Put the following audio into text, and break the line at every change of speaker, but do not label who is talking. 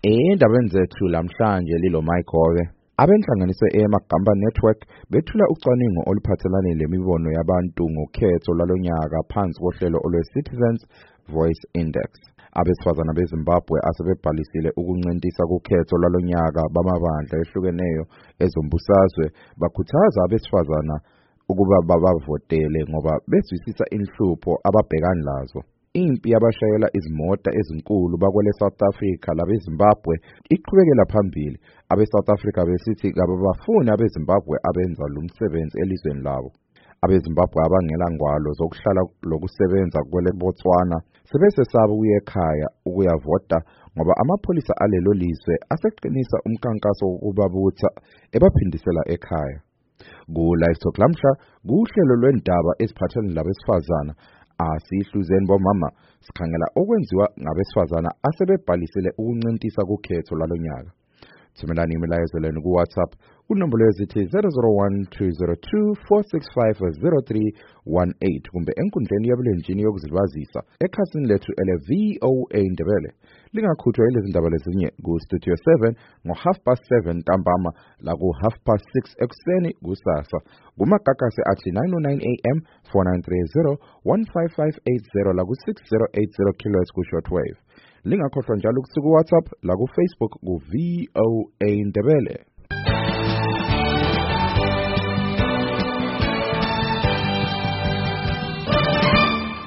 Endabeni zethu lamhlanje lilo Mike. Abenhlanganiso eMagamba Network bethula ucwaningo oluphathelane lemibono yabantu ngokhetho lalonyaka phansi kohlelo olwe-Citizens Voice Index. Abesifazana beZimbabwe asebebhalisile ukuncintisa kukhetho lalonyaka bamabandla ehlukeneyo ezombusazwe bakhuthaza abesifazana ukuba babavotele ngoba bezwisisa inhlupho ababhekana lazo. Impi yabashayela izimota ezinkulu bakwele South Africa labeZimbabwe iqhubekela phambili. Abe-South Africa besithi kabafuni abeZimbabwe abenza lumsebenzi elizweni labo. AbeZimbabwe abangela ngwalo zokuhlala lokusebenza kwele Botswana sebesesaba ukuya ekhaya ukuyavota ngoba amapholisa alelo lizwe aseqinisa umkankaso wokubabutha ebaphindisela ekhaya. Ku-Live Talk lamhla kuhlelo lwendaba eziphathelene labesifazana asihluzeni bomama sikhangela okwenziwa ngabesifazana asebebhalisile ukuncintisa kukhetho lalonyaka. Thumelani imilayezo lenu ku-WhatsApp kunombolo yezithi 0012024650318 kumbe enkundleni yabulenjini yokuzilibazisa ekhasini lethu ele-VOA Ndebele. Lingakhuthwa yilezindaba lezinye ku-Studio 7 ngo-7:30 ntambama la ku-6:30 ekuseni kusasa. Kumagagasi athi 909 AM 4930 15580 la ku-6080 kHz ku-shortwave. Lingakhohlwa njalo kusuku WhatsApp la ku Facebook ku VOA Ndebele.